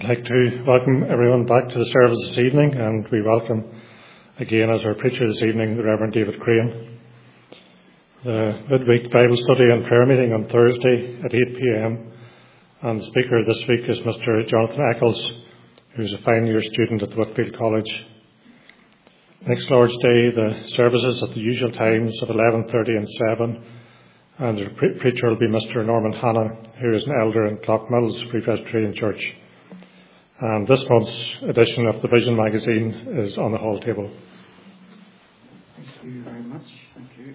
I'd like to welcome everyone back to the service this evening, and we welcome again as our preacher this evening the Reverend David Crane. The midweek Bible study and prayer meeting on Thursday at 8 p.m. and the speaker this week is Mr. Jonathan Eccles, who's a final year student at the Whitfield College. Next Lord's Day, the services at the usual times of 11:30 and 7, and the preacher will be Mr. Norman Hanna, who is an elder in Clockmills Free Presbyterian Church. And this month's edition of the Vision magazine is on the hall table. Thank you very much. Thank you.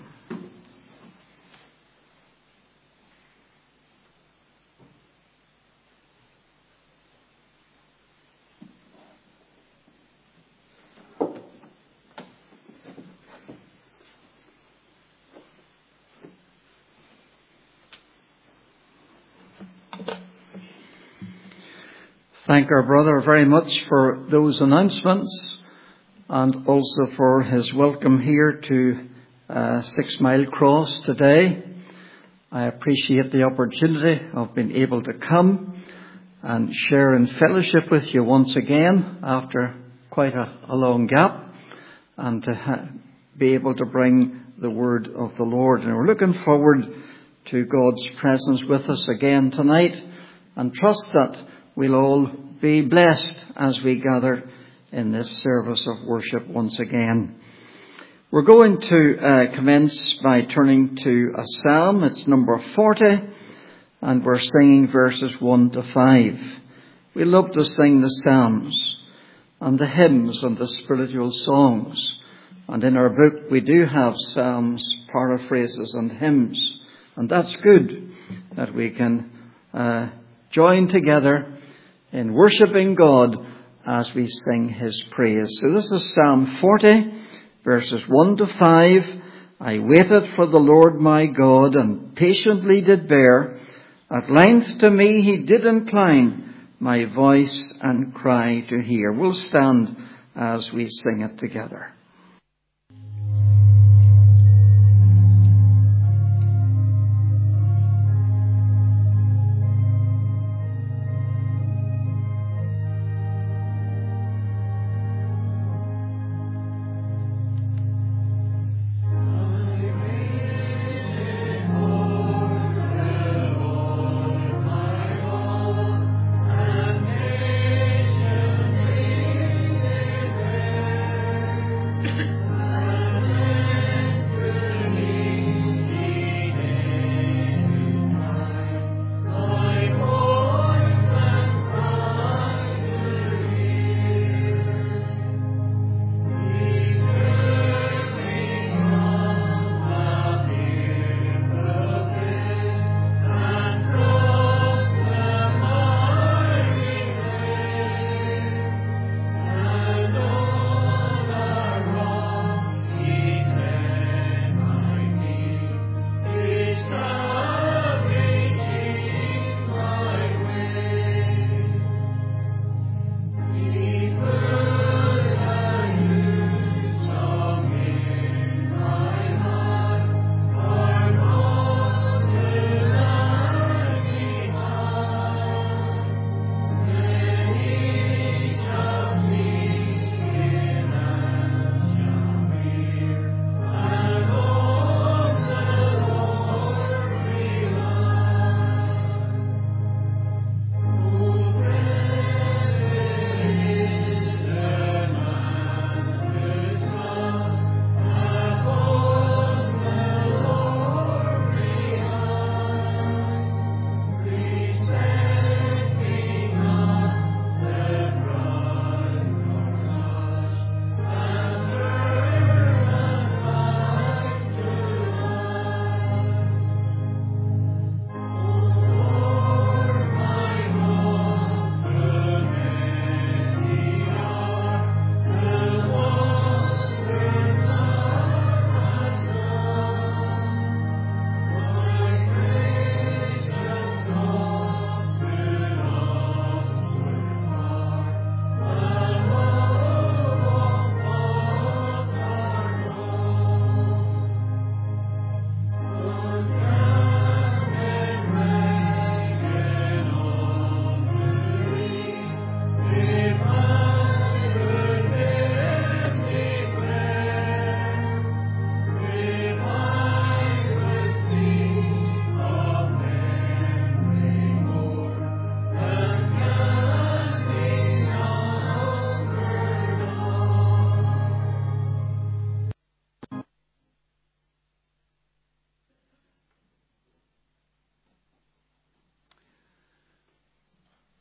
Thank our brother very much for those announcements and also for his welcome here to 6 Mile Cross today. I appreciate the opportunity of being able to come and share in fellowship with you once again after quite a long gap, and to be able to bring the word of the Lord. And we're looking forward to God's presence with us again tonight, and trust that we'll all be blessed as we gather in this service of worship once again. We're going to commence by turning to a psalm. It's number 40, and we're singing verses 1 to 5. We love to sing the psalms and the hymns and the spiritual songs. And in our book we do have psalms, paraphrases and hymns. And that's good that we can join together in worshipping God as we sing his praise. So this is Psalm 40, verses 1 to 5. I waited for the Lord my God, and patiently did bear. At length to me he did incline my voice and cry to hear. We'll stand as we sing it together.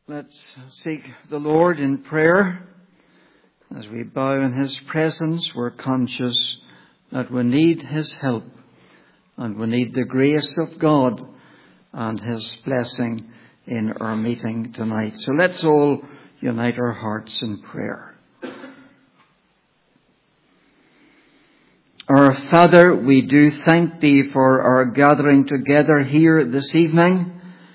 Let's seek the Lord in prayer. As we bow in His presence, we're conscious that we need His help and we need the grace of God and His blessing in our meeting tonight. So let's all unite our hearts in prayer. Our Father, we do thank Thee for our gathering together here this evening.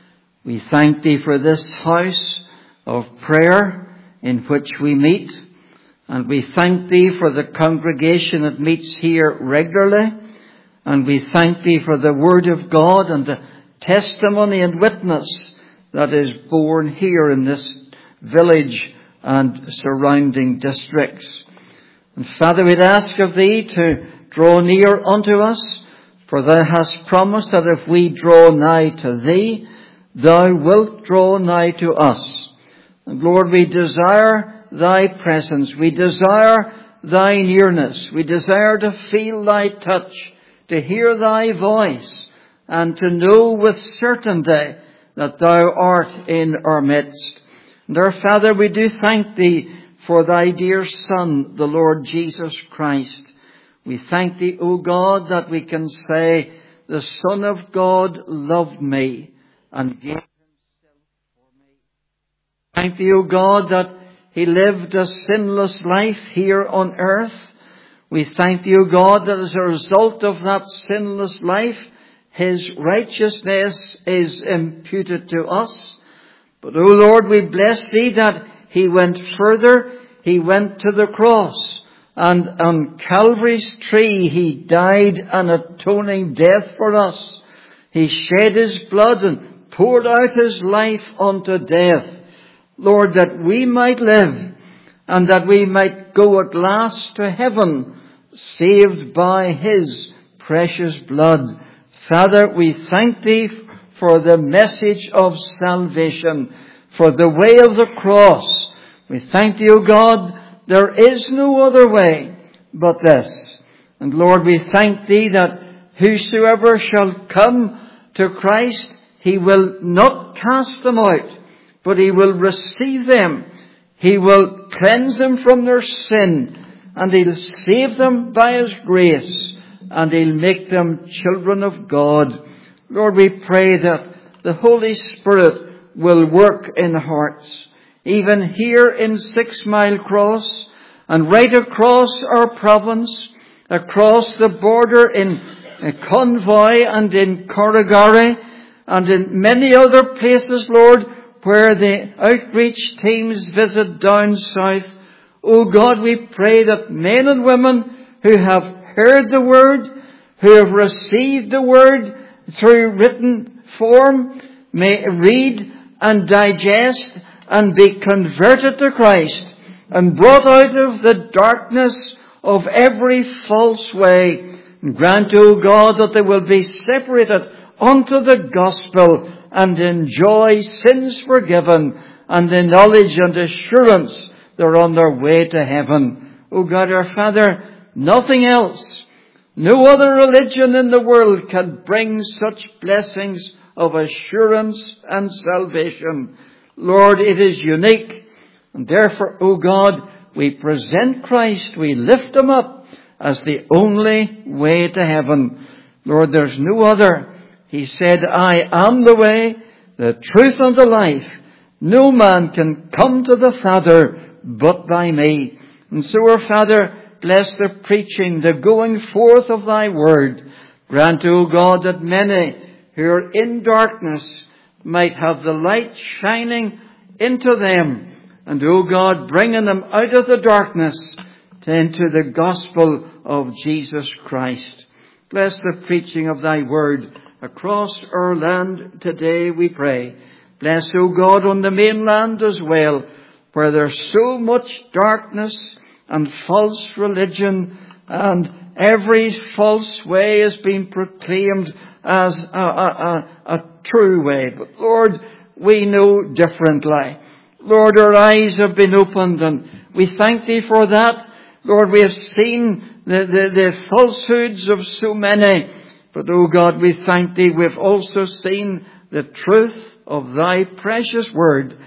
We thank Thee for this house of prayer in which we meet. And we thank Thee for the congregation that meets here regularly. And we thank Thee for the Word of God and the testimony and witness that is born here in this village and surrounding districts. And Father, we'd ask of Thee to draw near unto us, for Thou hast promised that if we draw nigh to Thee, Thou wilt draw nigh to us. And Lord, we desire Thy presence. We desire Thy nearness. We desire to feel Thy touch, to hear Thy voice, and to know with certainty that Thou art in our midst. And our Father, we do thank Thee for Thy dear Son, the Lord Jesus Christ. We thank Thee, O God, that we can say, the Son of God loved me and gave Himself for me. Thank Thee, O God, that He lived a sinless life here on earth. We thank Thee, O God, that as a result of that sinless life, His righteousness is imputed to us. But, O Lord, we bless Thee that He went further. He went to the cross. And on Calvary's tree, He died an atoning death for us. He shed His blood and poured out His life unto death. Lord, that we might live and that we might go at last to heaven, saved by His precious blood. Father, we thank Thee for the message of salvation, for the way of the cross. We thank Thee, O God, there is no other way but this. And Lord, we thank Thee that whosoever shall come to Christ, He will not cast them out, but He will receive them. He will cleanse them from their sin, and He'll save them by His grace, and He'll make them children of God. Lord, we pray that the Holy Spirit will work in hearts, even here in 6 Mile Cross, and right across our province, across the border in Convoy and in Corrigorry, and in many other places, Lord, where the outreach teams visit down south. Oh God, we pray that men and women who have heard the Word, who have received the Word through written form, may read and digest and be converted to Christ and brought out of the darkness of every false way. And grant, O God, that they will be separated unto the gospel and enjoy sins forgiven and the knowledge and assurance they're on their way to heaven. O God, our Father, nothing else, no other religion in the world can bring such blessings of assurance and salvation. Lord, it is unique. And therefore, O God, we present Christ, we lift Him up as the only way to heaven. Lord, there's no other. He said, I am the way, the truth and the life. No man can come to the Father but by me. And so, our Father, bless the preaching, the going forth of Thy word. Grant, O God, that many who are in darkness might have the light shining into them. And, O God, bringing them out of the darkness into the gospel of Jesus Christ. Bless the preaching of Thy word across our land today, we pray. Bless, O God, on the mainland as well, where there's so much darkness and false religion, and every false way is being proclaimed as a true way. But Lord, we know differently. Lord, our eyes have been opened, and we thank Thee for that. Lord, we have seen the falsehoods of so many. But, O God, we thank Thee, we've also seen the truth of Thy precious word.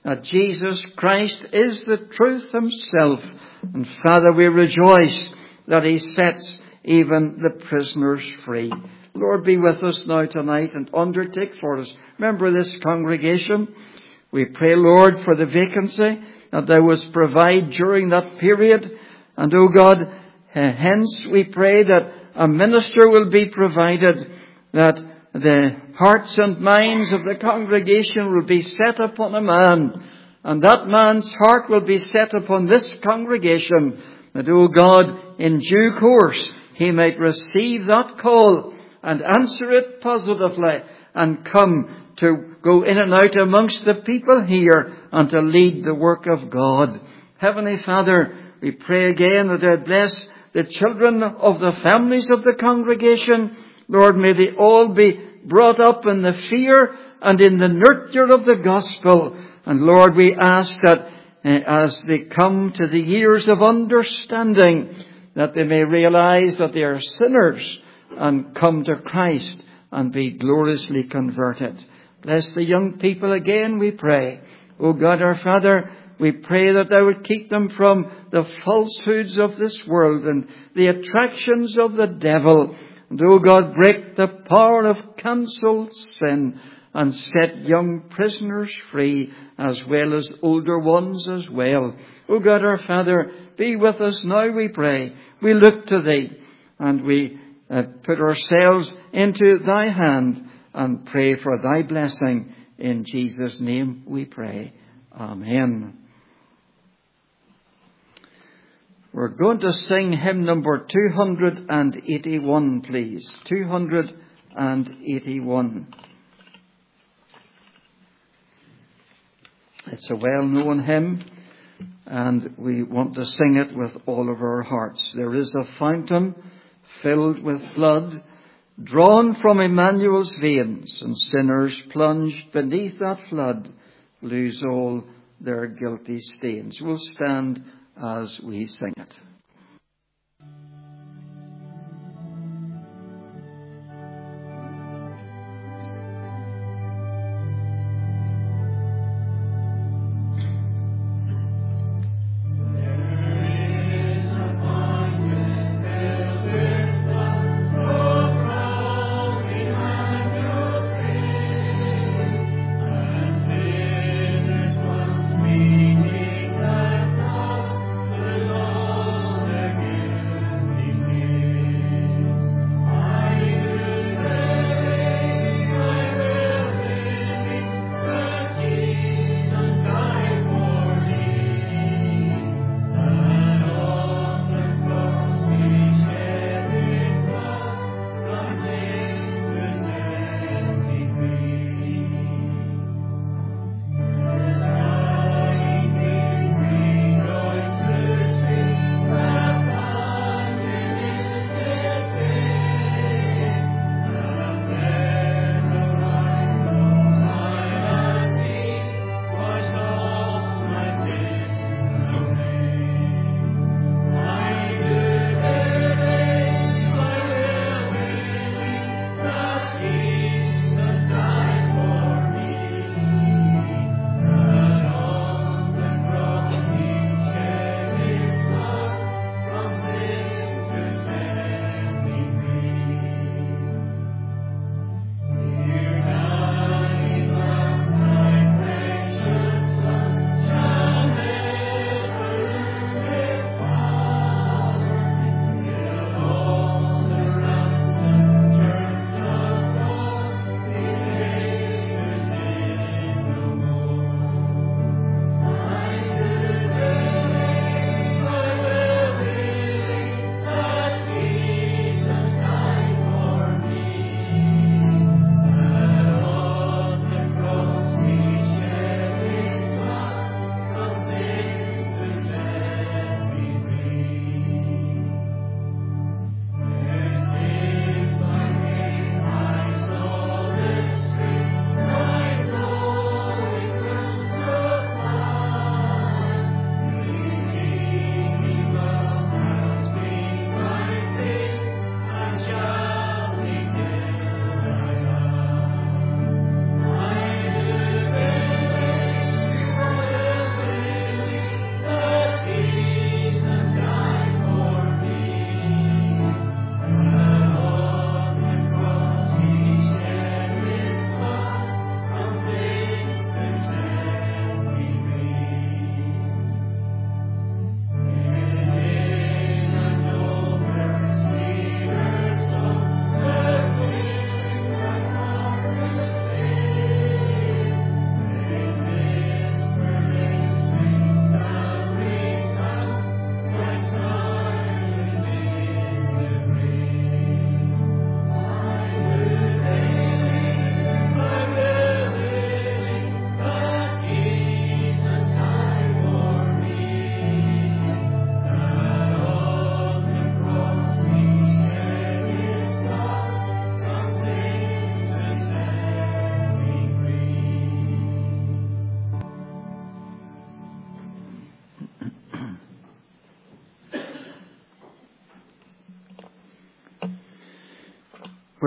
that Jesus Christ is the truth himself. And Father, we rejoice that he sets even the prisoners free. Lord, be with us now tonight and undertake for us. Remember this congregation. We pray, Lord, for the vacancy that thou wouldst provide during that period. And, O God, hence we pray that a minister will be provided, that the hearts and minds of the congregation will be set upon a man, and that man's heart will be set upon this congregation, that, O God, in due course he might receive that call and answer it positively and come to go in and out amongst the people here and to lead the work of God. Heavenly Father, we pray again that thou bless the children of the families of the congregation. Lord, may they all be brought up in the fear and in the nurture of the gospel. And Lord, we ask that as they come to the years of understanding, that they may realize that they are sinners and come to Christ and be gloriously converted. Bless the young people again, we pray. O God, our Father, we pray that thou would keep them from the falsehoods of this world and the attractions of the devil. And, O God, break the power of cancelled sin and set young prisoners free as well as older ones as well. O God, our Father, be with us now, we pray. We look to thee and we put ourselves into thy hand and pray for thy blessing. In Jesus' name we pray. Amen. We're going to sing hymn number 281, please. 281. It's a well-known hymn, and we want to sing it with all of our hearts. There is a fountain filled with blood, drawn from Emmanuel's veins, and sinners plunged beneath that flood lose all their guilty stains. We'll stand as we sing it. Oh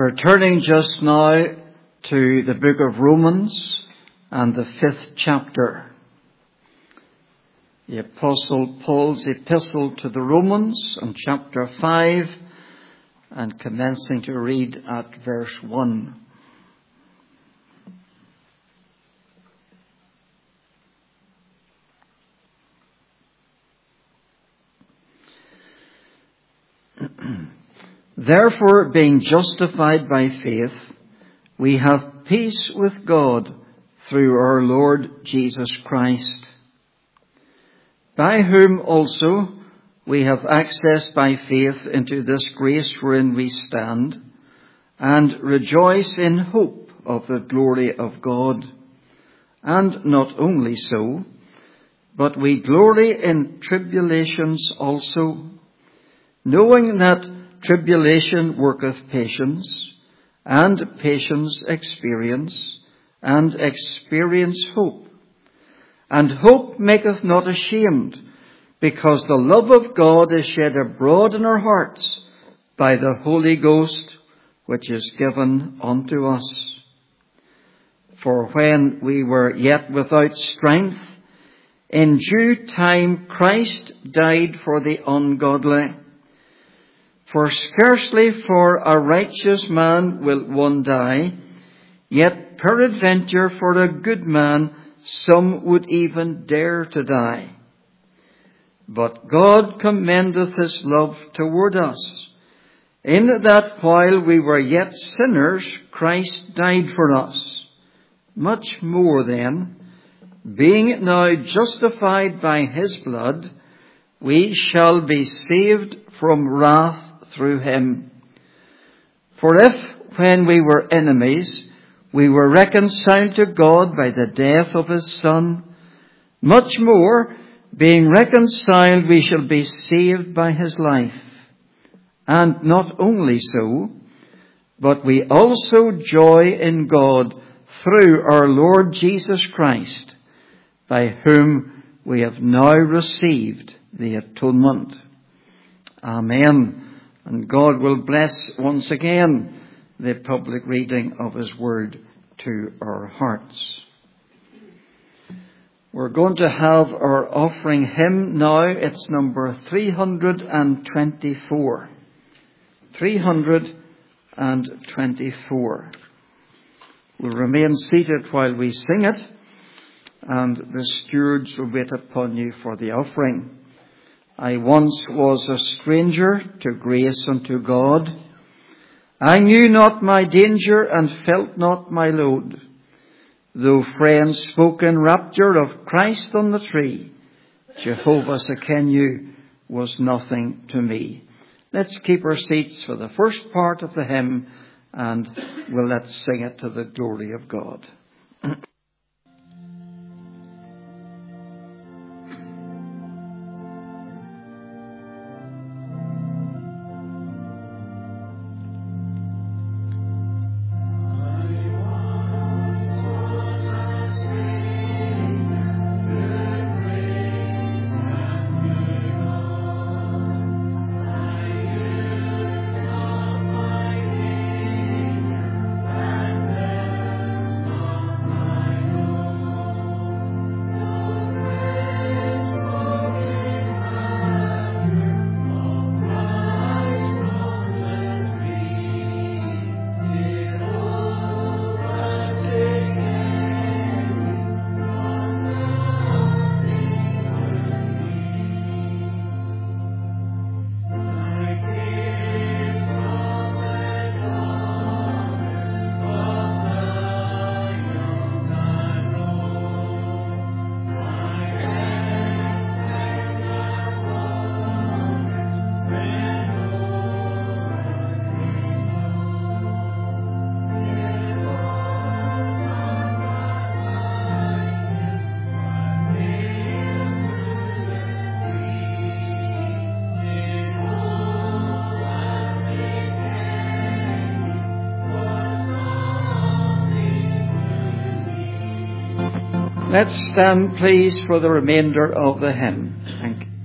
We're turning just now to the book of Romans and the 5th chapter. The Apostle Paul's epistle to the Romans in chapter 5 and commencing to read at verse 1. Therefore, being justified by faith, we have peace with God through our Lord Jesus Christ, by whom also we have access by faith into this grace wherein we stand, and rejoice in hope of the glory of God. And not only so, but we glory in tribulations also, knowing that tribulation worketh patience, and patience experience, and experience hope. And hope maketh not ashamed, because the love of God is shed abroad in our hearts by the Holy Ghost, which is given unto us. For when we were yet without strength, in due time Christ died for the ungodly. For scarcely for a righteous man will one die, yet peradventure for a good man some would even dare to die. But God commendeth his love toward us, in that while we were yet sinners, Christ died for us. Much more then, being now justified by his blood, we shall be saved from wrath through him. For if, when we were enemies, we were reconciled to God by the death of his Son, much more, being reconciled, we shall be saved by his life. And not only so, but we also joy in God through our Lord Jesus Christ, by whom we have now received the atonement. Amen. And God will bless once again the public reading of his word to our hearts. We're going to have our offering hymn now. It's number 324. 324. We'll remain seated while we sing it, and the stewards will wait upon you for the offering. I once was a stranger to grace and to God. I knew not my danger and felt not my load. Though friends spoke in rapture of Christ on the tree, Jehovah Sekenu was nothing to me. Let's keep our seats for the first part of the hymn, and let's sing it to the glory of God. Let's stand, please, for the remainder of the hymn. Thank you.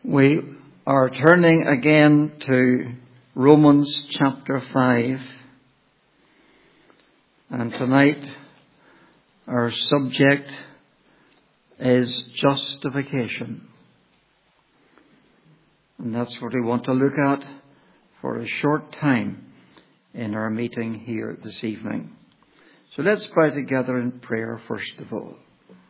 We are turning again to Romans chapter 5. And tonight our subject is justification. And that's what we want to look at for a short time in our meeting here this evening. So let's bow together in prayer first of all.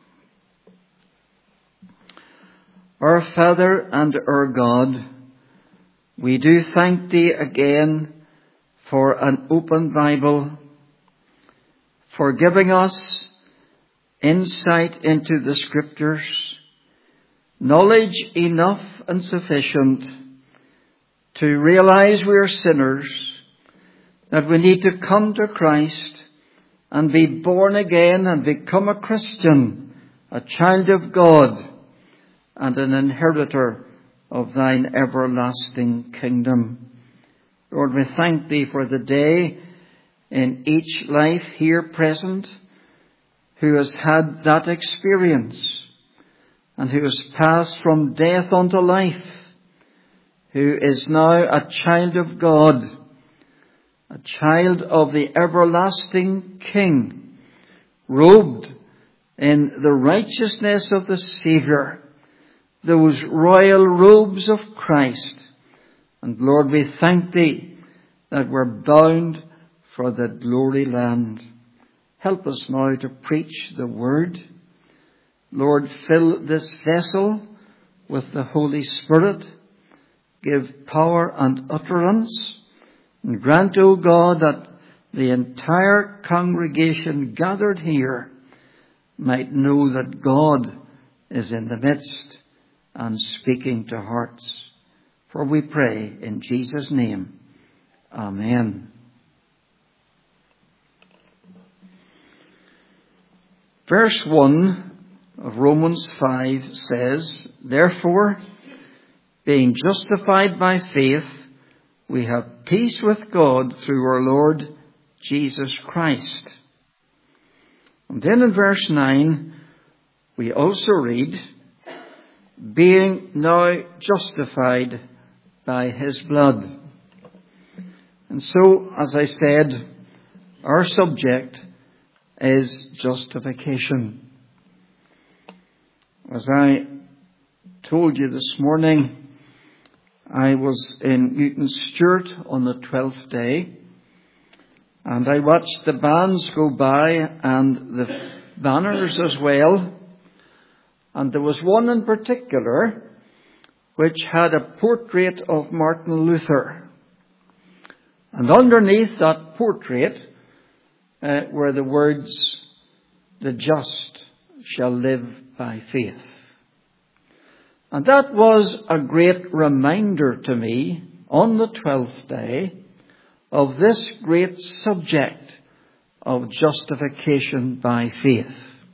Our Father and our God, we do thank Thee again for an open Bible, for giving us insight into the Scriptures, knowledge enough and sufficient to realize we are sinners, that we need to come to Christ and be born again and become a Christian, a child of God, and an inheritor of Thine everlasting kingdom. Lord, we thank Thee for the day in each life here present who has had that experience and who has passed from death unto life, who is now a child of God, a child of the everlasting King, robed in the righteousness of the Saviour, those royal robes of Christ. And Lord, we thank Thee that we're bound for the glory land. Help us now to preach the word. Lord, fill this vessel with the Holy Spirit. Give power and utterance. And grant, O God, that the entire congregation gathered here might know that God is in the midst and speaking to hearts. For we pray in Jesus' name. Amen. Verse 1 of Romans 5 says, "Therefore, being justified by faith, we have peace with God through our Lord Jesus Christ." And then in verse 9, we also read, "Being now justified by His blood." And so, as I said, our subject is justification. As I told you this morning, I was in Newton Stewart on the 12th day, and I watched the bands go by and the banners as well. And there was one in particular which had a portrait of Martin Luther. And underneath that portrait were the words, "The just shall live by faith." And that was a great reminder to me on the 12th day of this great subject of justification by faith.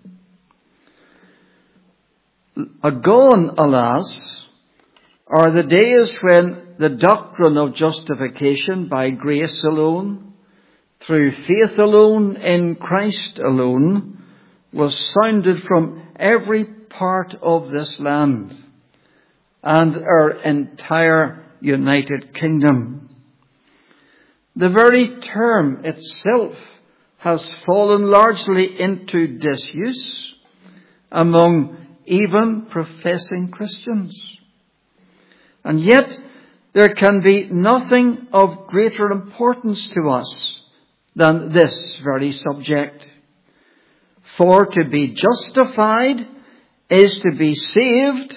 Gone, alas, are the days when the doctrine of justification by grace alone, through faith alone, in Christ alone, was sounded from every part of this land and our entire United Kingdom. The very term itself has fallen largely into disuse among even professing Christians. And yet there can be nothing of greater importance to us than this very subject. For to be justified is to be saved,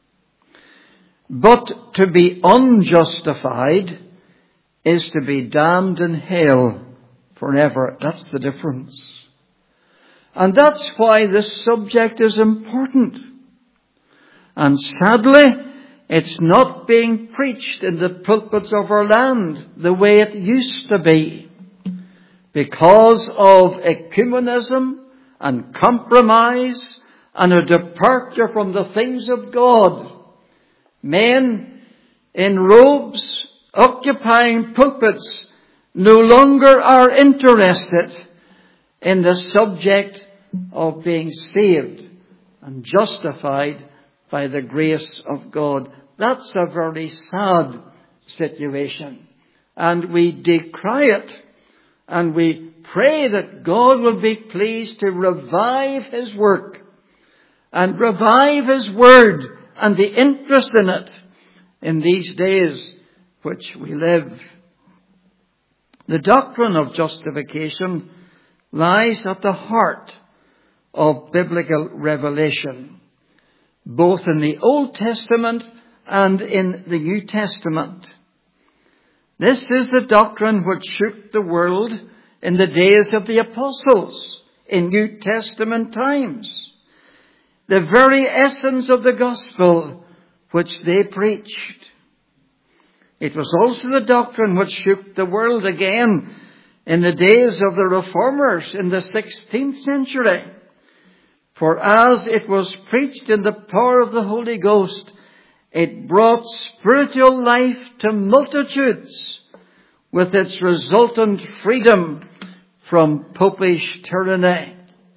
but to be unjustified is to be damned in hell forever. That's the difference. And that's why this subject is important. And sadly, it's not being preached in the pulpits of our land the way it used to be, because of ecumenism and compromise and a departure from the things of God. Men in robes occupying pulpits no longer are interested in the subject of being saved and justified by the grace of God. That's a very sad situation. And we decry it. And we pray that God will be pleased to revive His work and revive His Word and the interest in it in these days which we live. The doctrine of justification lies at the heart of biblical revelation, both in the Old Testament and in the New Testament. This is the doctrine which shook the world in the days of the apostles in New Testament times. The very essence of the gospel which they preached. It was also the doctrine which shook the world again in the days of the Reformers in the 16th century. For as it was preached in the power of the Holy Ghost, it brought spiritual life to multitudes with its resultant freedom from popish tyranny.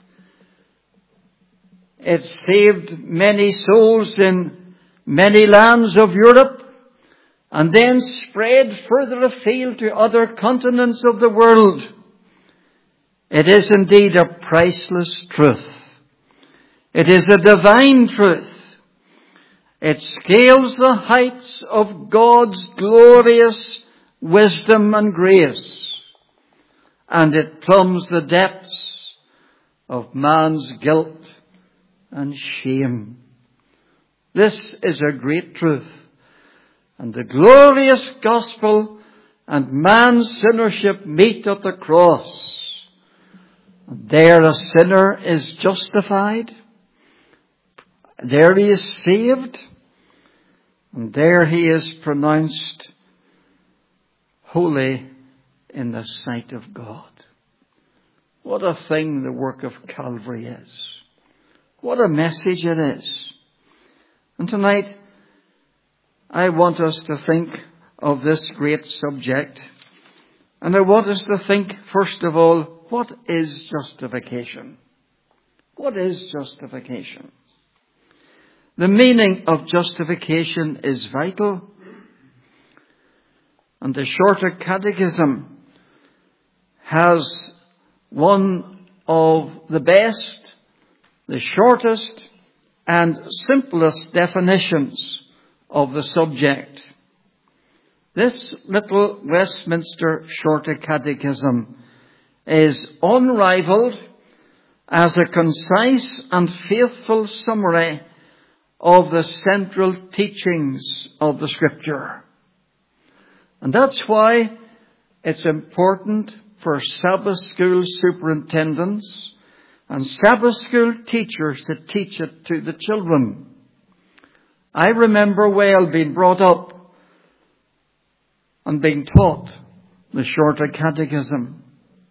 It saved many souls in many lands of Europe and then spread further afield to other continents of the world. It is indeed a priceless truth. It is a divine truth. It scales the heights of God's glorious wisdom and grace, and it plumbs the depths of man's guilt and shame. This is a great truth. And the glorious gospel and man's sinnership meet at the cross. And there a sinner is justified. There he is saved. And there he is pronounced holy in the sight of God. What a thing the work of Calvary is. What a message it is. And tonight, I want us to think of this great subject. And I want us to think, first of all, what is justification? What is justification? The meaning of justification is vital. And the Shorter Catechism has one of the best, the shortest and simplest definitions of the subject. This little Westminster Shorter Catechism is unrivaled as a concise and faithful summary of the central teachings of the Scripture. And that's why it's important for Sabbath school superintendents and Sabbath school teachers to teach it to the children. I remember well being brought up and being taught the Shorter Catechism.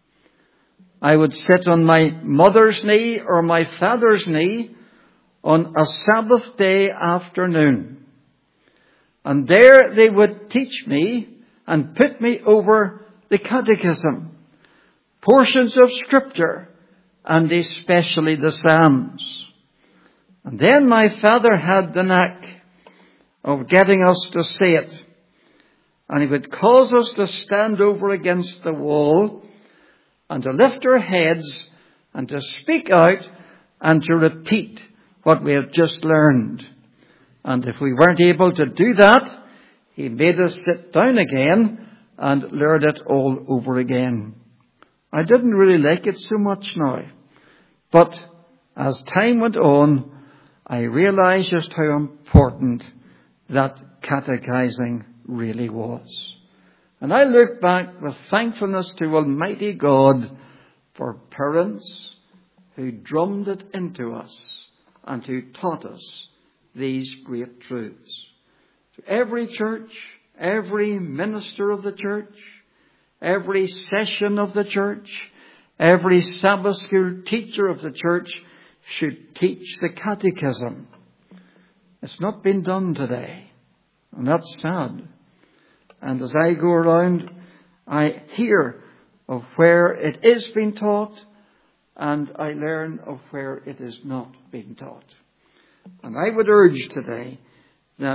I would sit on my mother's knee or my father's knee on a Sabbath day afternoon. And there they would teach me and put me over the Catechism, portions of Scripture, and especially the Psalms. And then my father had the knack of getting us to say it. And he would cause us to stand over against the wall and to lift our heads and to speak out and to repeat what we have just learned. And if we weren't able to do that, he made us sit down again and learn it all over again. I didn't really like it so much now. But as time went on, I realized just how important that catechizing really was. And I look back with thankfulness to Almighty God for parents who drummed it into us and who taught us these great truths. To every church, every minister of the church, every session of the church, every Sabbath school teacher of the church should teach the catechism. It's not been done today, and that's sad. And as I go around, I hear of where it is being taught, and I learn of where it is not being taught. And I would urge today that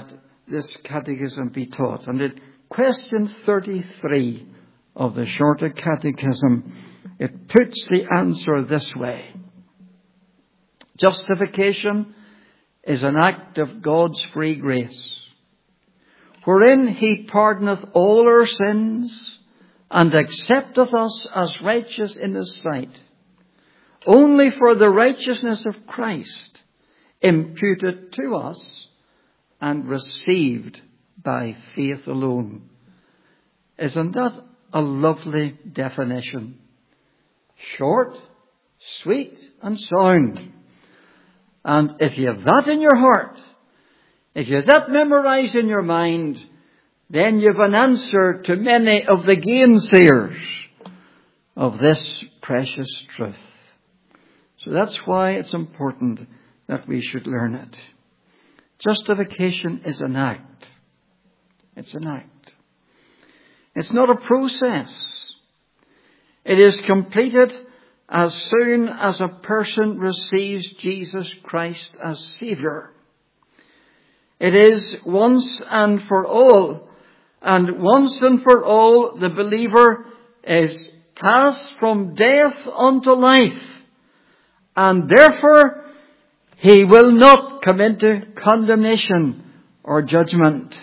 this catechism be taught. And in question 33 of the Shorter Catechism, it puts the answer this way. Justification is an act of God's free grace, wherein he pardoneth all our sins and accepteth us as righteous in his sight, only for the righteousness of Christ imputed to us and received by faith alone. Isn't that a lovely definition? Short, sweet, and sound. And if you have that in your heart, if you have that memorized in your mind, then you have an answer to many of the gainsayers of this precious truth. So that's why it's important that we should learn it. Justification is an act. It's an act. It's not a process. It is completed as soon as a person receives Jesus Christ as Saviour. It is once and for all. And once and for all, the believer is passed from death unto life. And therefore, he will not come into condemnation or judgment.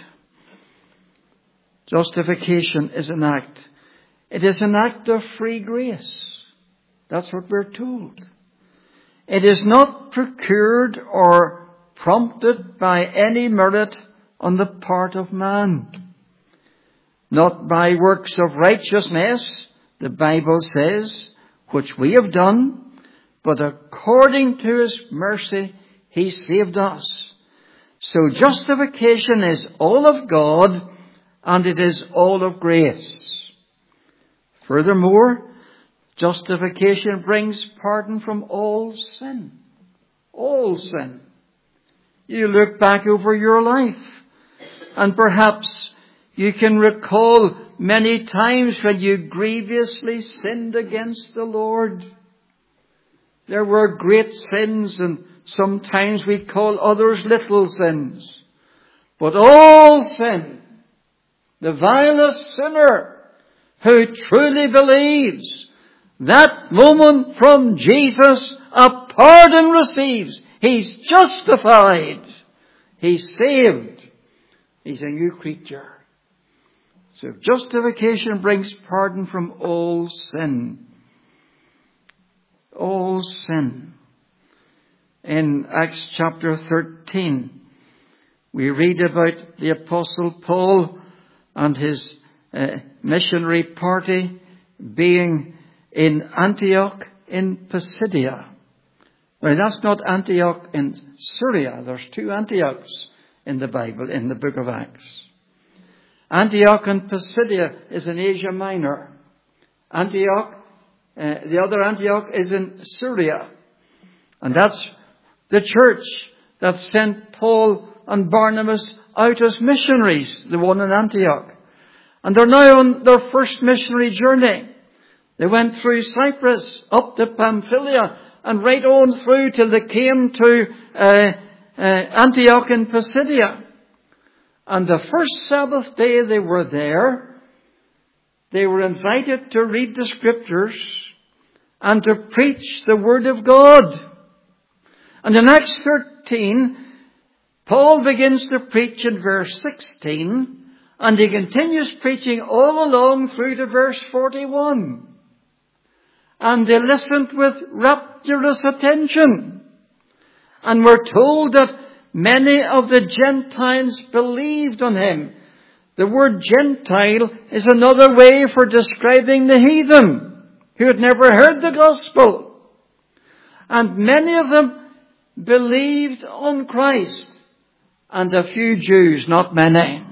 Justification is an act. It is an act of free grace. That's what we're told. It is not procured or prompted by any merit on the part of man. Not by works of righteousness, the Bible says, which we have done, but according to his mercy, he saved us. So justification is all of God, and it is all of grace. Furthermore, justification brings pardon from all sin. All sin. You look back over your life, and perhaps you can recall many times when you grievously sinned against the Lord. There were great sins, and sometimes we call others little sins. But all sin, the vilest sinner who truly believes, that moment from Jesus a pardon receives. He's justified. He's saved. He's a new creature. So justification brings pardon from all sin. All sin. In Acts chapter 13, we read about the Apostle Paul and his missionary party being in Antioch in Pisidia. Well, that's not Antioch in Syria. There's two Antiochs in the Bible, in the book of Acts. Antioch and Pisidia is in Asia Minor. Antioch, the other Antioch is in Syria. And that's the church that sent Paul and Barnabas out as missionaries, the one in Antioch. And they're now on their first missionary journey. They went through Cyprus, up to Pamphylia, and right on through till they came to Antioch in Pisidia. And the first Sabbath day they were there, they were invited to read the Scriptures and to preach the Word of God. And in Acts 13, Paul begins to preach in verse 16, and he continues preaching all along through to verse 41. And they listened with rapturous attention. And we're told that many of the Gentiles believed on him. The word Gentile is another way for describing the heathen who had never heard the gospel. And many of them believed on Christ. And a few Jews, not many.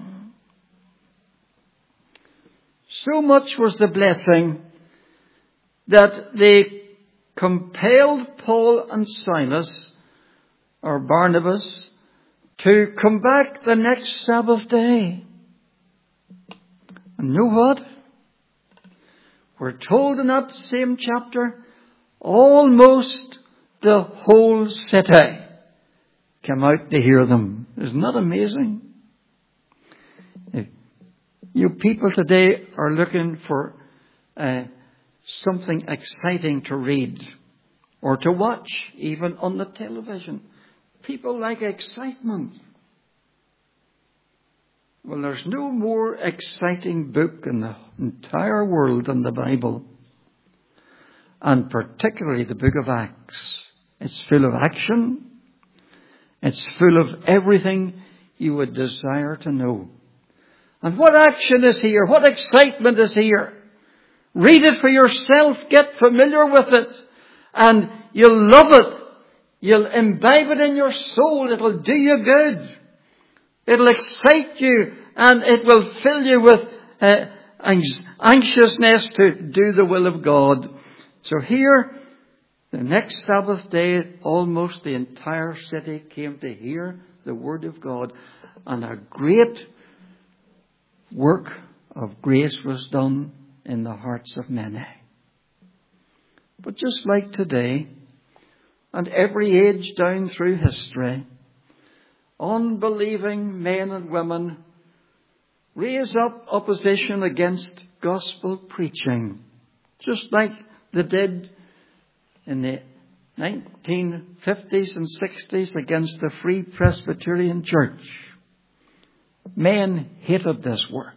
So much was the blessing that they compelled Paul and Silas, or Barnabas, to come back the next Sabbath day. And you know what? We're told in that same chapter, almost the whole city came out to hear them. Isn't that amazing? You people today are looking for something exciting to read or to watch, even on the television. People like excitement. Well, there's no more exciting book in the entire world than the Bible. And particularly the book of Acts. It's full of action. It's full of everything you would desire to know. And what action is here? What excitement is here? Read it for yourself. Get familiar with it. And you'll love it. You'll imbibe it in your soul. It'll do you good. It'll excite you. And it will fill you with anxiousness to do the will of God. So here, the next Sabbath day, almost the entire city came to hear the word of God. And a great work of grace was done in the hearts of many. But just like today, and every age down through history, unbelieving men and women raise up opposition against gospel preaching, just like they did in the 1950s and 60s against the Free Presbyterian Church. Men hated this work.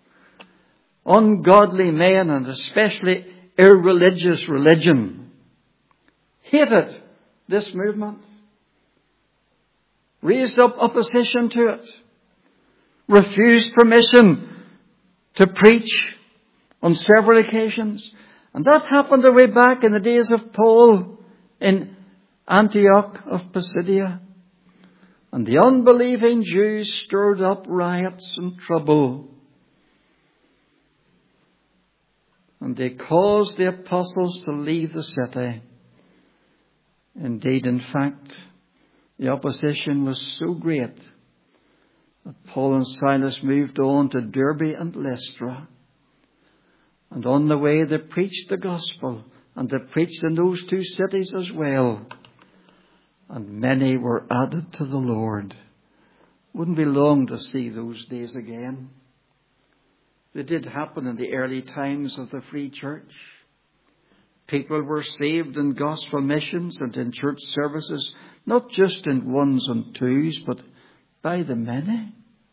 Ungodly men, and especially irreligious religion, hated this movement, raised up opposition to it, refused permission to preach on several occasions. And that happened way back in the days of Paul in Antioch of Pisidia. And the unbelieving Jews stirred up riots and trouble. And they caused the apostles to leave the city. Indeed, in fact, the opposition was so great that Paul and Silas moved on to Derbe and Lystra. And on the way they preached the gospel. And they preached in those two cities as well. And many were added to the Lord. Wouldn't be long to see those days again. They did happen in the early times of the Free Church. People were saved in gospel missions and in church services, not just in ones and twos, but by the many.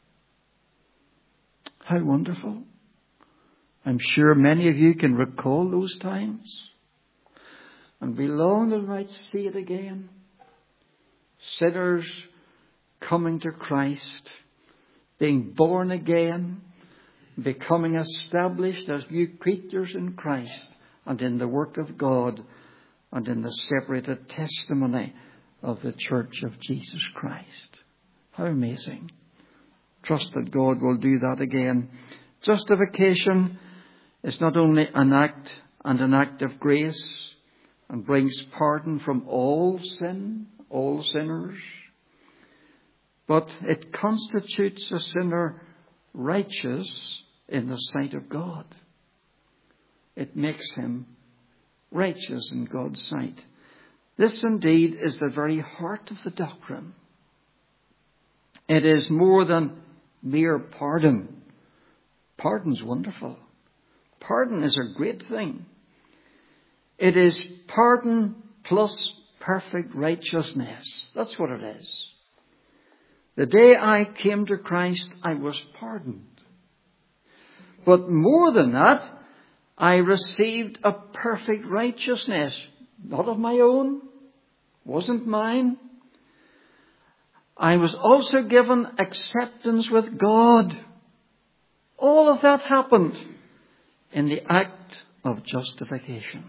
How wonderful. I'm sure many of you can recall those times. And we long and might see it again. Sinners coming to Christ, being born again, becoming established as new creatures in Christ and in the work of God and in the separated testimony of the Church of Jesus Christ. How amazing. Trust that God will do that again. Justification is not only an act and an act of grace and brings pardon from all sin, all sinners, but it constitutes a sinner righteous in the sight of God. It makes him righteous in God's sight. This indeed is the very heart of the doctrine. It is more than mere pardon. Pardon's wonderful. Pardon is a great thing. It is pardon plus perfect righteousness. That's what it is. The day I came to Christ, I was pardoned. But more than that, I received a perfect righteousness. Not of my own. Wasn't mine. I was also given acceptance with God. All of that happened in the act of justification.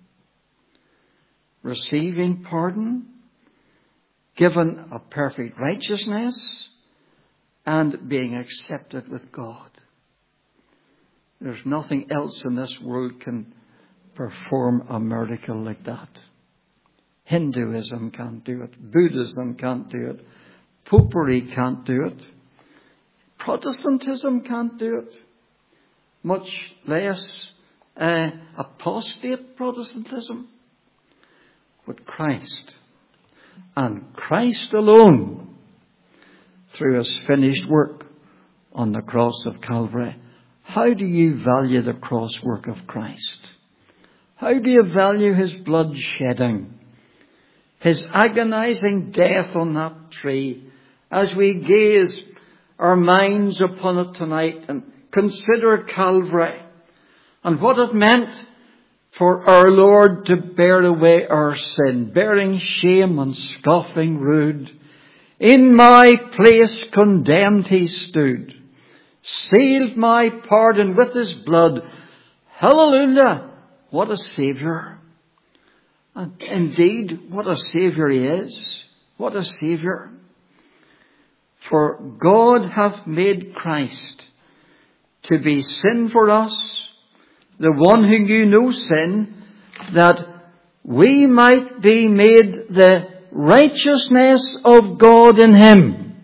Receiving pardon, given a perfect righteousness, and being accepted with God. There's nothing else in this world can perform a miracle like that. Hinduism can't do it. Buddhism can't do it. Popery can't do it. Protestantism can't do it. Much less apostate Protestantism. But Christ, and Christ alone, through his finished work on the cross of Calvary, how do you value the cross work of Christ? How do you value his blood shedding, his agonizing death on that tree, as we gaze our minds upon it tonight and consider Calvary and what it meant for our Lord to bear away our sin, bearing shame and scoffing rude. In my place condemned he stood, sealed my pardon with his blood. Hallelujah! What a Saviour. And indeed, what a Saviour he is. What a Saviour. For God hath made Christ to be sin for us, the one who knew no sin, that we might be made the righteousness of God in him.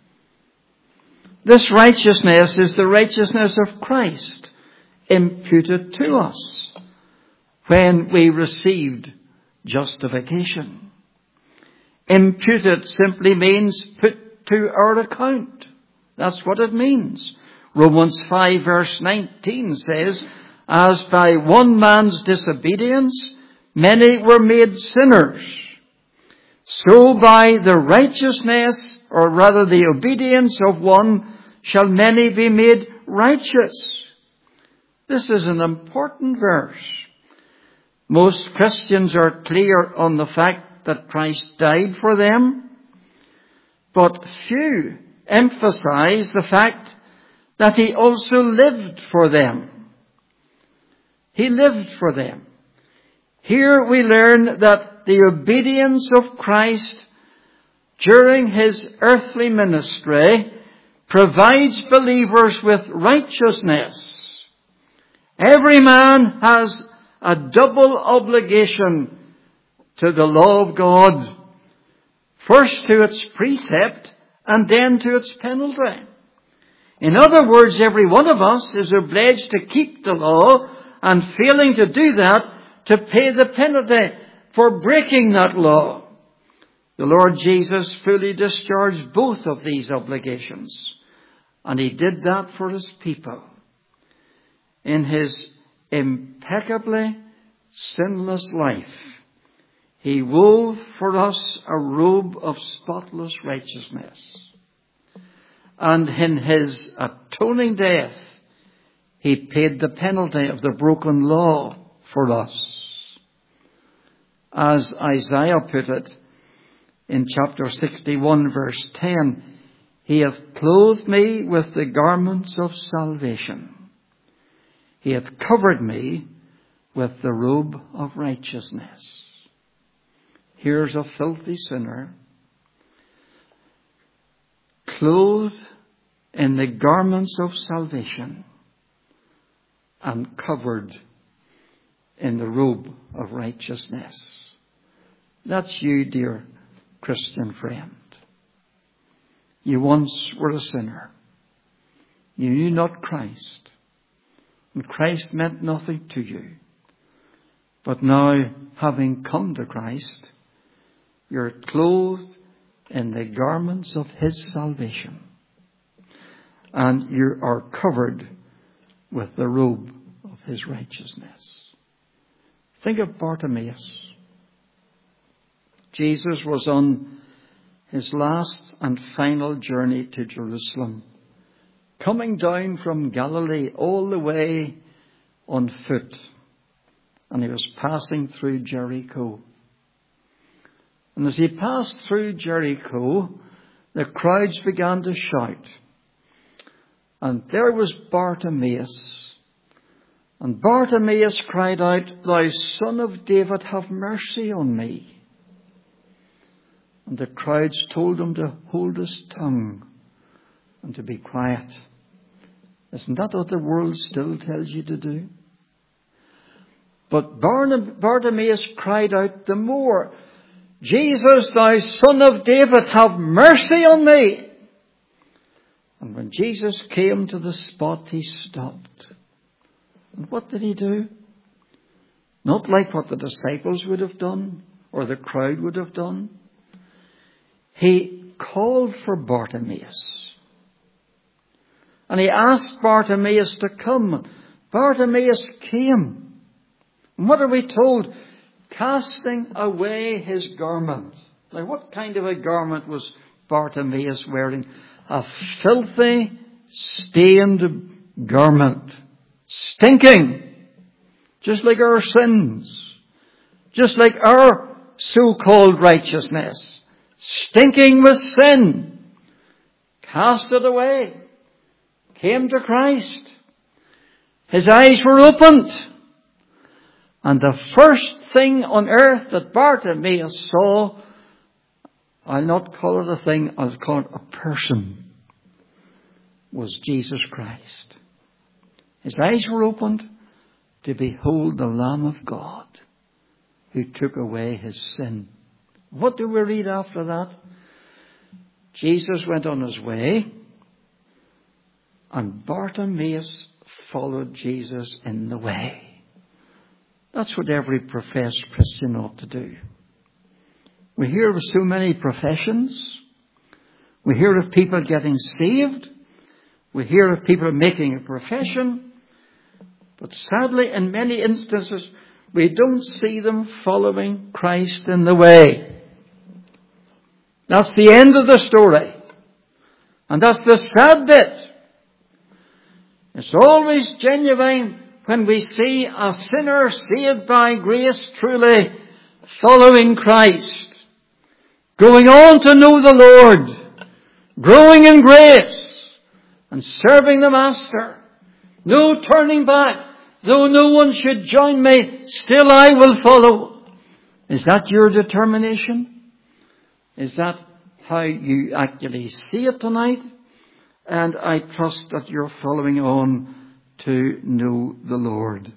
This righteousness is the righteousness of Christ imputed to us when we received justification. Imputed simply means put to our account. That's what it means. Romans 5 verse 19 says, as by one man's disobedience many were made sinners, so by the righteousness, or rather the obedience of one, shall many be made righteous. This is an important verse. Most Christians are clear on the fact that Christ died for them, but few emphasize the fact that he also lived for them. He lived for them. Here we learn that the obedience of Christ during his earthly ministry provides believers with righteousness. Every man has a double obligation to the law of God. First to its precept and then to its penalty. In other words, every one of us is obliged to keep the law, and failing to do that, to pay the penalty for breaking that law. The Lord Jesus fully discharged both of these obligations, and he did that for his people. In his impeccably sinless life, he wove for us a robe of spotless righteousness. And in his atoning death, he paid the penalty of the broken law for us. As Isaiah put it in chapter 61 verse 10, he hath clothed me with the garments of salvation. He hath covered me with the robe of righteousness. Here's a filthy sinner, clothed in the garments of salvation and covered in the robe of righteousness. That's you, dear Christian friend. You once were a sinner. You knew not Christ, and Christ meant nothing to you. But now, having come to Christ, you're clothed in the garments of his salvation, and you are covered with the robe of his righteousness. Think of Bartimaeus. Jesus was on his last and final journey to Jerusalem, coming down from Galilee all the way on foot, and he was passing through Jericho. And as he passed through Jericho, the crowds began to shout. And there was Bartimaeus. And Bartimaeus cried out, Thou Son of David, have mercy on me. And the crowds told him to hold his tongue and to be quiet. Isn't that what the world still tells you to do? But Bartimaeus cried out the more, Jesus, thou Son of David, have mercy on me. And when Jesus came to the spot, he stopped. And what did he do? Not like what the disciples would have done or the crowd would have done. He called for Bartimaeus. And he asked Bartimaeus to come. Bartimaeus came. And what are we told? Casting away his garment. Now, what kind of a garment was Bartimaeus wearing? A filthy, stained garment. Stinking. Just like our sins. Just like our so-called righteousness. Stinking with sin. Cast it away. Came to Christ. His eyes were opened. And the first thing on earth that Bartimaeus saw, I'll not call it a thing, I'll call it a person, was Jesus Christ. His eyes were opened to behold the Lamb of God who took away his sin. What do we read after that? Jesus went on his way, and Bartimaeus followed Jesus in the way. That's what every professed Christian ought to do. We hear of so many professions. We hear of people getting saved. We hear of people making a profession. But sadly, in many instances, we don't see them following Christ in the way. That's the end of the story. And that's the sad bit. It's always genuine when we see a sinner saved by grace truly, following Christ, going on to know the Lord, growing in grace, and serving the Master. No turning back. Though no one should join me, still I will follow. Is that your determination? Is that how you actually see it tonight? And I trust that you're following on to know the Lord.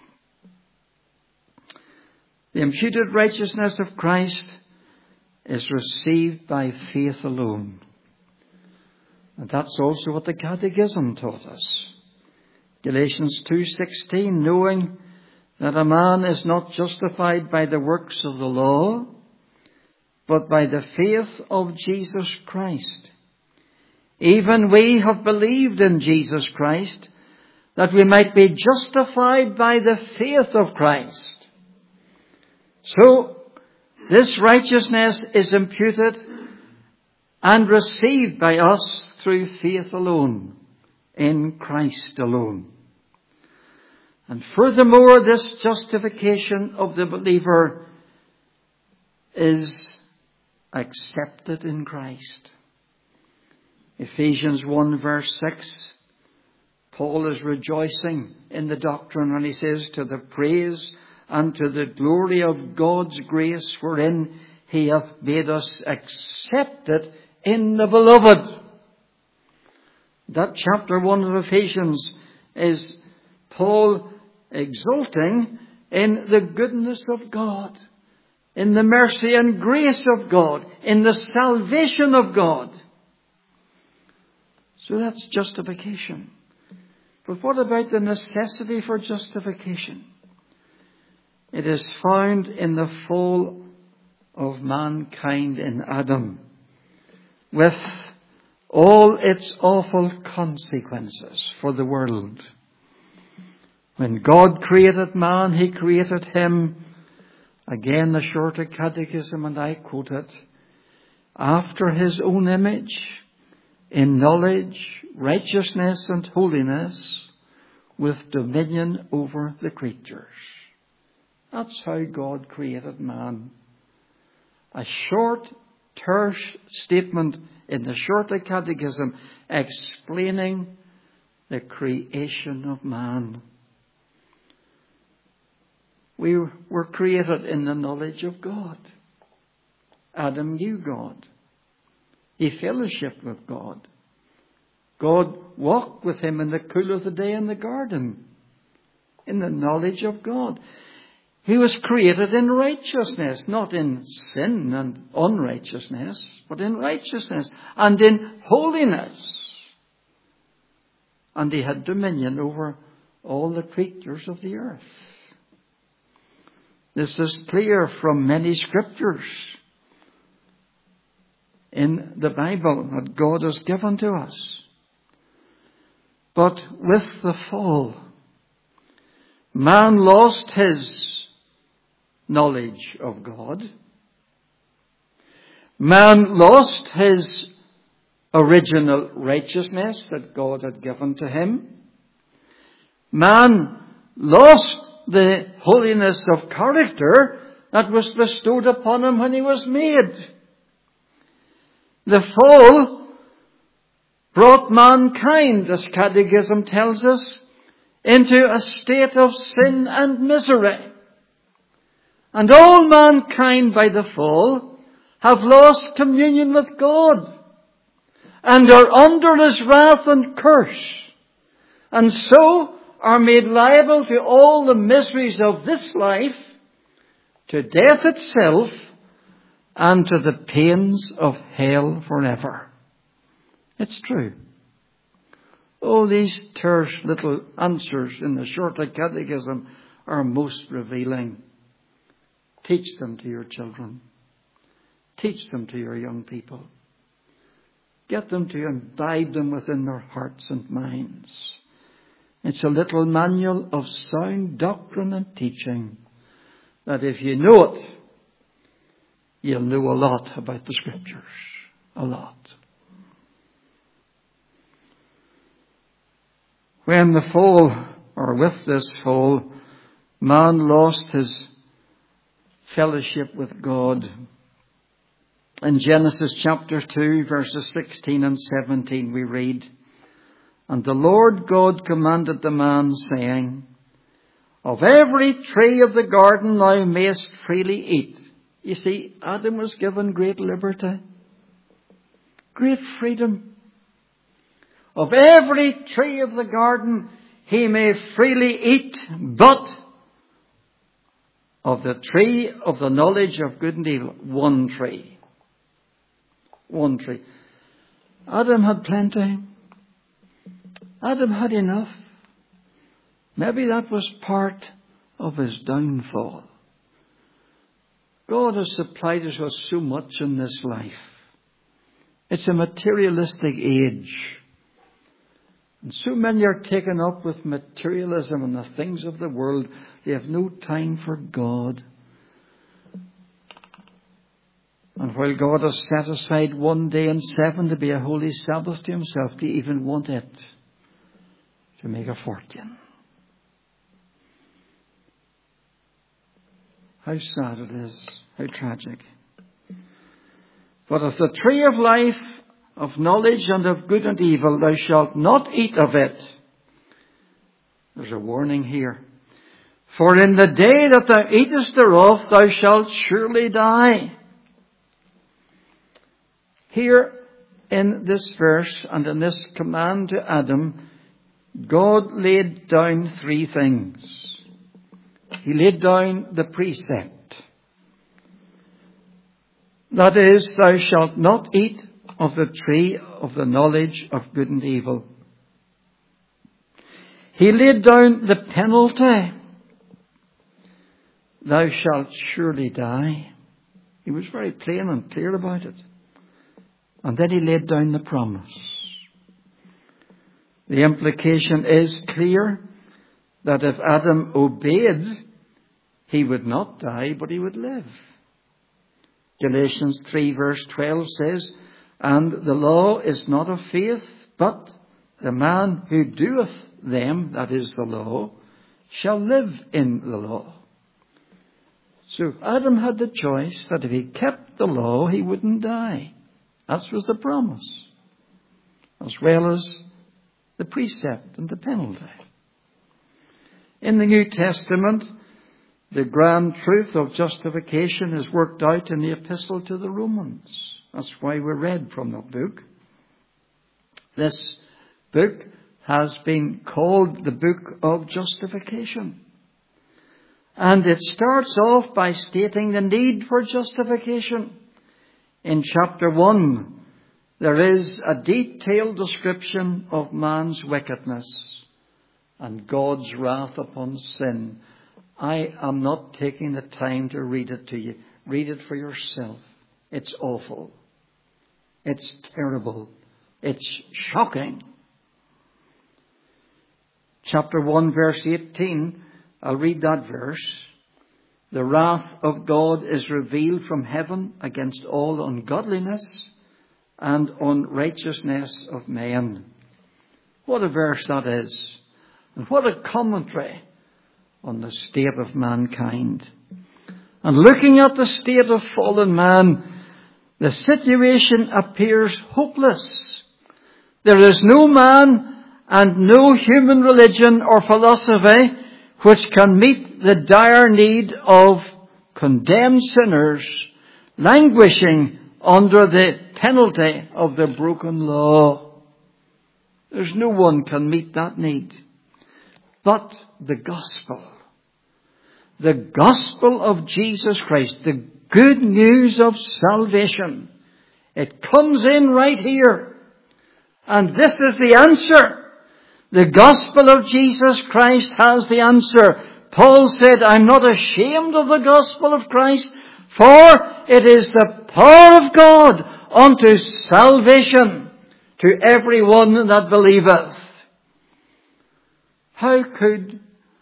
The imputed righteousness of Christ is received by faith alone. And that's also what the Catechism taught us. Galatians 2:16, knowing that a man is not justified by the works of the law, but by the faith of Jesus Christ. Even we have believed in Jesus Christ, that we might be justified by the faith of Christ. So, this righteousness is imputed and received by us through faith alone, in Christ alone. And furthermore, this justification of the believer is accepted in Christ. Ephesians 1 verse 6, Paul is rejoicing in the doctrine when he says, to the praise and to the glory of God's grace wherein he hath made us accepted in the beloved. That chapter 1 of Ephesians is Paul exulting in the goodness of God, in the mercy and grace of God, in the salvation of God. So that's justification. But what about the necessity for justification? It is found in the fall of mankind in Adam, with all its awful consequences for the world. When God created man, he created him, again the Shorter Catechism, and I quote it, after his own image, in knowledge, righteousness and holiness, with dominion over the creatures. That's how God created man. A short, terse statement in the Shorter Catechism explaining the creation of man. We were created in the knowledge of God. Adam knew God. He fellowshiped with God. God walked with him in the cool of the day in the garden, in the knowledge of God. He was created in righteousness, not in sin and unrighteousness, but in righteousness and in holiness. And he had dominion over all the creatures of the earth. This is clear from many scriptures in the Bible that God has given to us. But with the fall, man lost his knowledge of God. Man lost his original righteousness that God had given to him. Man lost the holiness of character that was bestowed upon him when he was made. The fall brought mankind, as Catechism tells us, into a state of sin and misery. And all mankind by the fall have lost communion with God and are under his wrath and curse, and so are made liable to all the miseries of this life, to death itself, and to the pains of hell forever. It's true. Oh, these terse little answers in the Shorter Catechism are most revealing. Teach them to your children. Teach them to your young people. Get them to imbibe them within their hearts and minds. It's a little manual of sound doctrine and teaching that if you know it, you'll know a lot about the Scriptures. A lot. When the fall, or with this fall, man lost his fellowship with God. In Genesis chapter 2, verses 16 and 17, we read, "And the Lord God commanded the man, saying, Of every tree of the garden thou mayest freely eat." You see, Adam was given great liberty, great freedom. Of every tree of the garden he may freely eat, but of the tree of the knowledge of good and evil, one tree. One tree. Adam had plenty. Adam had enough. Maybe that was part of his downfall. God has supplied us with so much in this life. It's a materialistic age. And so many are taken up with materialism and the things of the world. They have no time for God. And while God has set aside one day in 7 to be a holy Sabbath to himself, they even want it to make a fortune. How sad it is. How tragic. But of the tree of life, of knowledge and of good and evil, thou shalt not eat of it. There's a warning here. For in the day that thou eatest thereof, thou shalt surely die. Here in this verse and in this command to Adam, God laid down 3 things. He laid down the precept. That is, thou shalt not eat of the tree of the knowledge of good and evil. He laid down the penalty. Thou shalt surely die. He was very plain and clear about it. And then he laid down the promise. The implication is clear that if Adam obeyed, he would not die, but he would live. Galatians 3 verse 12 says, "And the law is not of faith, but the man who doeth them," that is the law, "shall live in the law." So Adam had the choice that if he kept the law, he wouldn't die. That was the promise, as well as the precept and the penalty. In the New Testament, the grand truth of justification is worked out in the Epistle to the Romans. That's why we read from that book. This book has been called the Book of Justification. And it starts off by stating the need for justification. In chapter 1, there is a detailed description of man's wickedness and God's wrath upon sin. I am not taking the time to read it to you. Read it for yourself. It's awful. It's terrible. It's shocking. chapter 1, verse 18. I'll read that verse. The wrath of God is revealed from heaven against all ungodliness and unrighteousness of men. What a verse that is. And what a commentary on the state of mankind. And looking at the state of fallen man, the situation appears hopeless. There is no man and no human religion or philosophy which can meet the dire need of condemned sinners languishing under the penalty of the broken law. There's no one can meet that need. But the gospel of Jesus Christ, the good news of salvation, it comes in right here. And this is the answer. The gospel of Jesus Christ has the answer. Paul said, I'm not ashamed of the gospel of Christ, for it is the power of God unto salvation to everyone that believeth. How could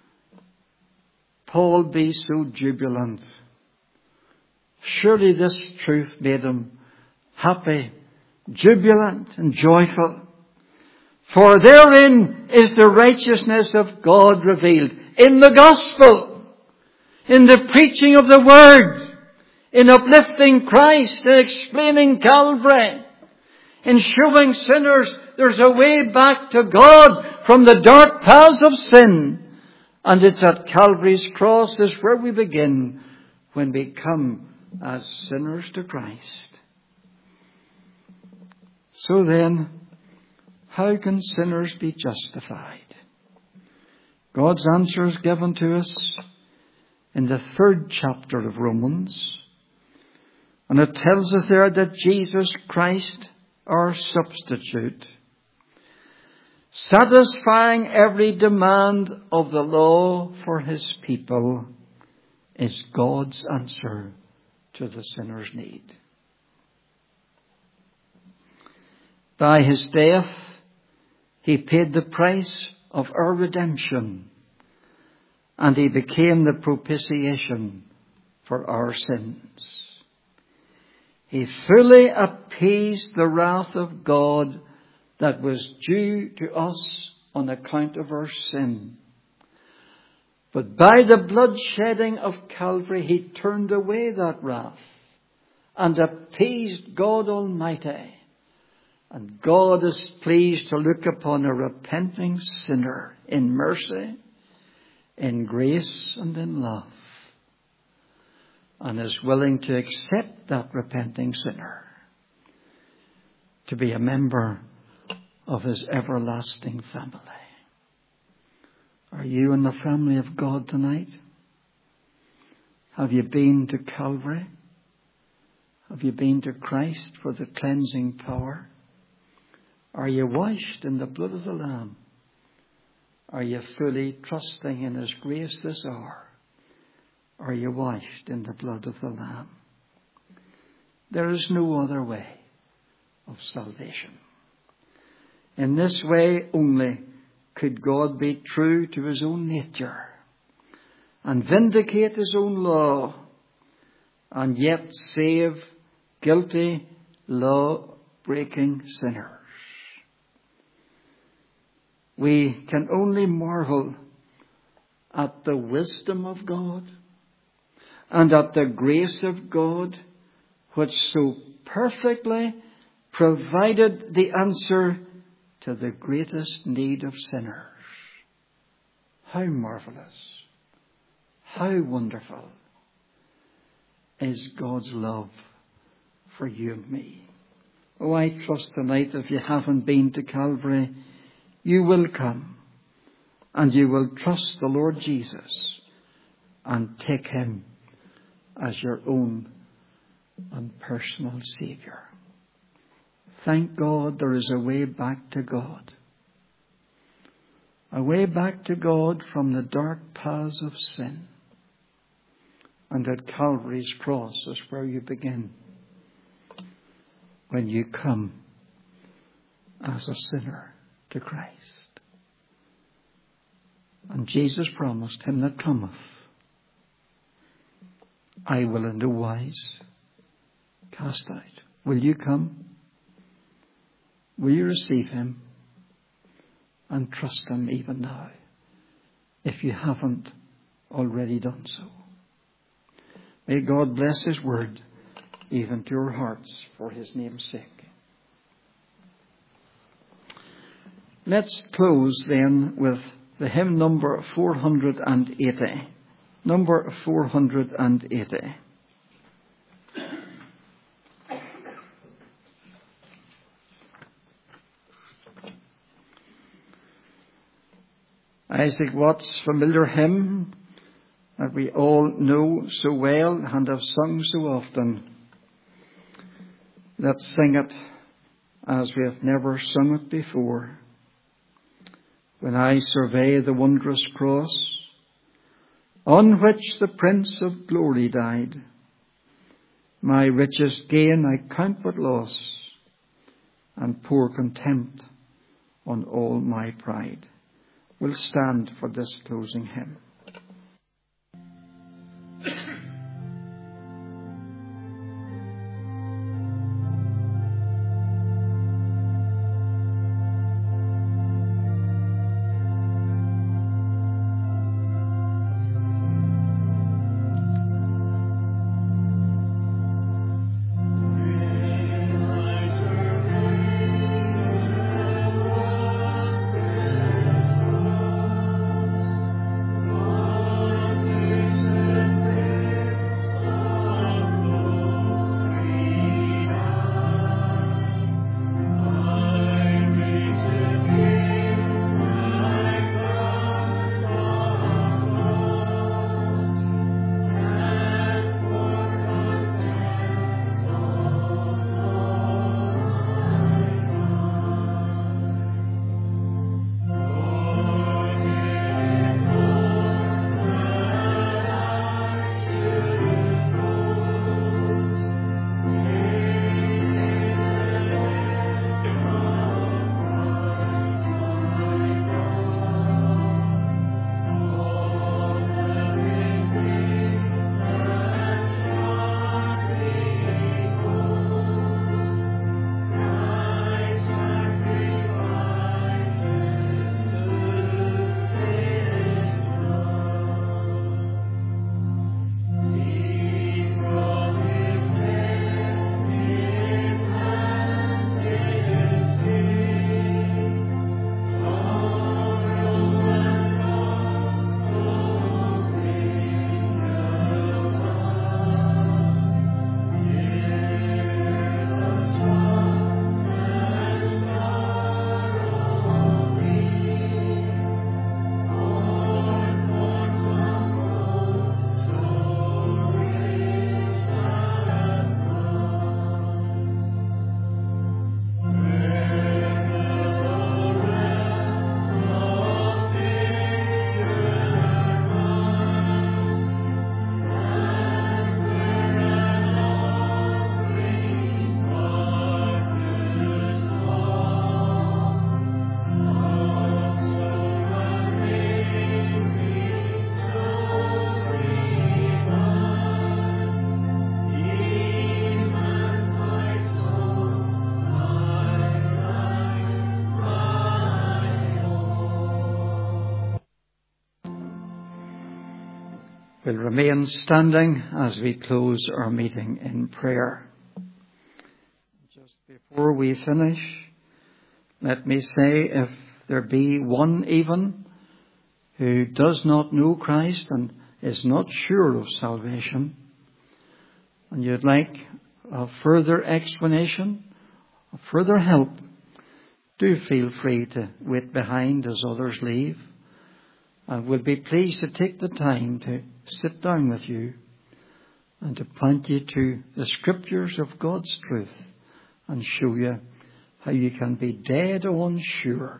Paul be so jubilant? Surely this truth made him happy, jubilant and joyful. For therein is the righteousness of God revealed. In the gospel, in the preaching of the word, in uplifting Christ, in explaining Calvary, in showing sinners there's a way back to God from the dark paths of sin. And it's at Calvary's cross is where we begin when we come as sinners to Christ. So then, how can sinners be justified? God's answer is given to us in the 3rd chapter of Romans. And it tells us there that Jesus Christ, our substitute, satisfying every demand of the law for his people, is God's answer to the sinner's need. By his death, he paid the price of our redemption, and he became the propitiation for our sins. He fully appeased the wrath of God that was due to us on account of our sin. But by the blood shedding of Calvary, he turned away that wrath and appeased God Almighty. And God is pleased to look upon a repenting sinner in mercy, in grace, and in love, and is willing to accept that repenting sinner to be a member of his everlasting family. Are you in the family of God tonight? Have you been to Calvary? Have you been to Christ for the cleansing power? Are you washed in the blood of the Lamb? Are you fully trusting in his grace this hour? Are you washed in the blood of the Lamb? There is no other way of salvation. In this way only could God be true to his own nature and vindicate his own law and yet save guilty, law-breaking sinners. We can only marvel at the wisdom of God and at the grace of God, which so perfectly provided the answer to the greatest need of sinners. How marvelous, how wonderful is God's love for you and me. Oh, I trust tonight if you haven't been to Calvary, you will come and you will trust the Lord Jesus and take him as your own and personal Saviour. Thank God there is a way back to God. A way back to God from the dark paths of sin. And at Calvary's cross is where you begin. When you come as a sinner to Christ. And Jesus promised, him that cometh, I will in no wise cast out. Will you come? Will you receive him and trust him even now, if you haven't already done so? May God bless his word even to your hearts for his name's sake. Let's close then with the hymn number 480. Number 480. Isaac Watts' familiar hymn that we all know so well and have sung so often. Let's sing it as we have never sung it before. When I survey the wondrous cross on which the Prince of Glory died, my richest gain I count but loss, and pour contempt on all my pride. We'll stand for this closing hymn. We'll remain standing as we close our meeting in prayer. Just before we finish, let me say, if there be one even who does not know Christ and is not sure of salvation, and you'd like a further explanation, a further help, do feel free to wait behind as others leave. And we'll be pleased to take the time to sit down with you and to point you to the scriptures of God's truth and show you how you can be dead on sure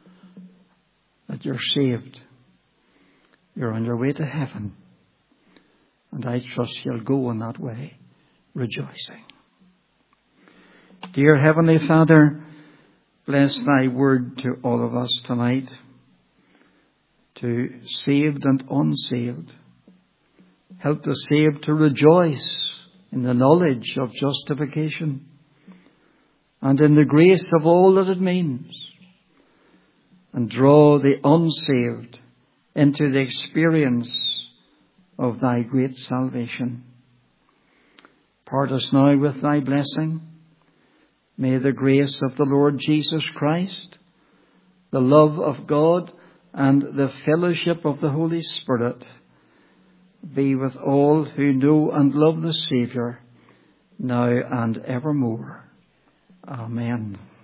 that you're saved. You're on your way to heaven. And I trust you'll go on that way rejoicing. Dear Heavenly Father, bless thy word to all of us tonight. to saved and unsaved. Help the saved to rejoice in the knowledge of justification and in the grace of all that it means, and draw the unsaved into the experience of thy great salvation. Part us now with thy blessing. May the grace of the Lord Jesus Christ, the love of God, and the fellowship of the Holy Spirit be with all who know and love the Saviour, now and evermore. Amen.